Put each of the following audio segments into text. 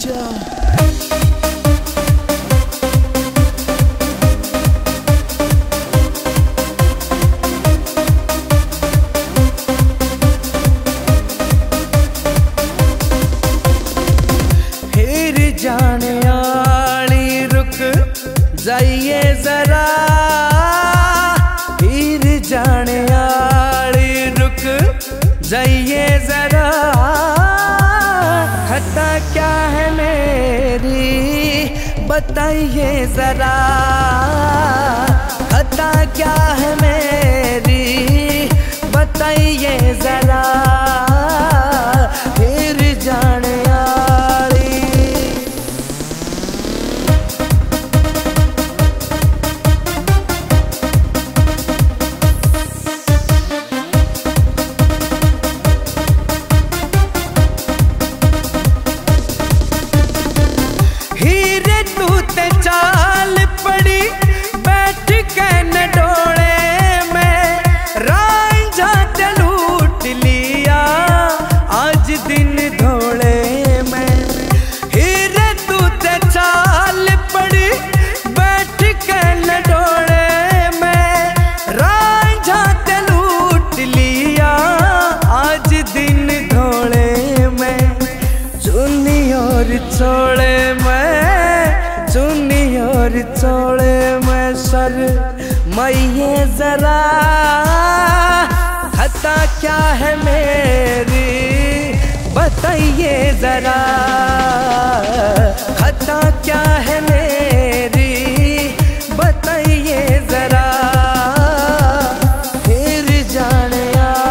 आजा। जाने आली रुक जाइए जरा, फिर जाने आली रुक जाइए जरा। खता क्या है मेरी बताइए जरा, खता क्या है मेरी बताइए जरा। फिर जाने चाल पड़ी बैठ के न डोले में, रांझा ते लूट लिया आज दिन धोले में। हीरे तू ते चाल पड़ी बैठ के न डोले में, रांझा ते लूट लिया आज दिन धोले में। चुन्नी और छोड़े में, चुन्नी और चोड़े में सर मैये जरा। खता क्या है मेरी बताइए जरा, खता क्या है मेरी बताइए जरा। फिर जाने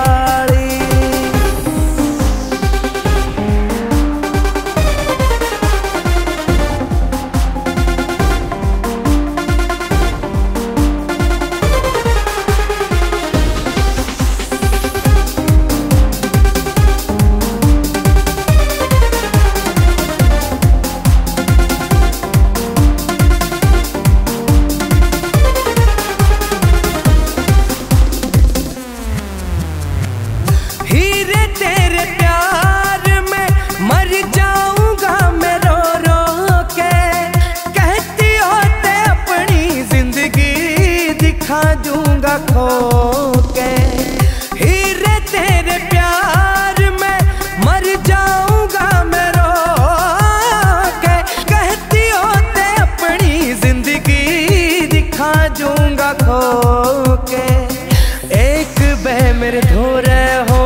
तेरे प्यार में मर जाऊंगा मैं रो रो के। कहती होते अपनी जिंदगी दिखा दूंगा खो के। हीरे तेरे प्यार में मर जाऊंगा मैं रो के। कहती होते अपनी जिंदगी दिखा दूंगा खो के। एक बे मेरे धोरे हो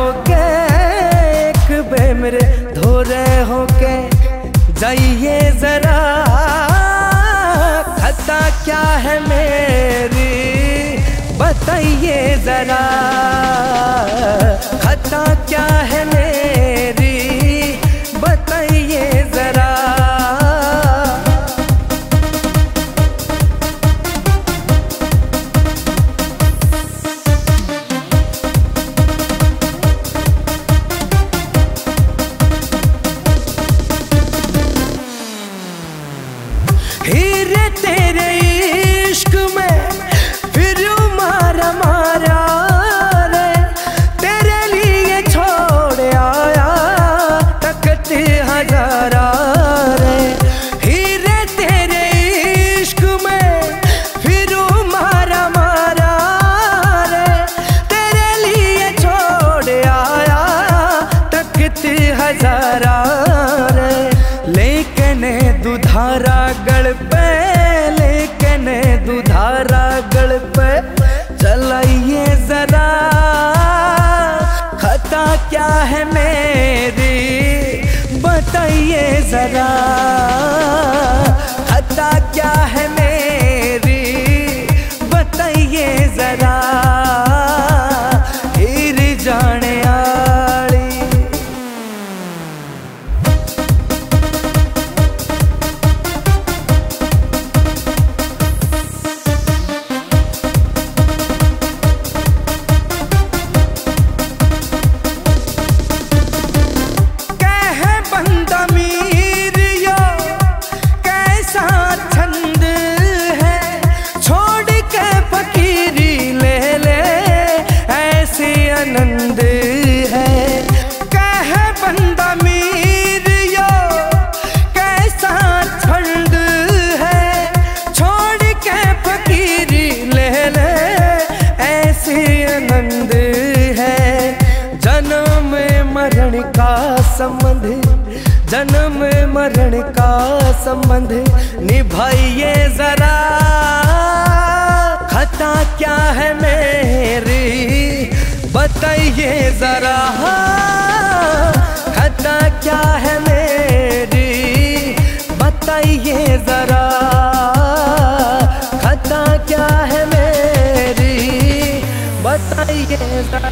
मेरे धोरे होके जाइए जरा। खता क्या है मेरी बताइए जरा, खता क्या है मेरी बताइए जरा। हीरे तेरे इश्क में फिर मारा मारा रे, तेरे लिए छोड़ आया तकत हजारा रे। हीरे तेरे इश्क में फिर मारा मारा रे, तेरे लिए छोड़ आया तकत हजारा रे। लेकिन दुधारा गल पे, लेकिन दुधारा गल पे चलाइए जरा। खता क्या है मेरी बताइए जरा, खता क्या है मेरी बताइए जरा। फिर जाने बंदा मीर या मरण का संबंध निभाइए जरा। खता क्या है मेरी बताइए जरा। खता क्या है मेरी बताइए जरा। खता क्या है मेरी बताइए जरा।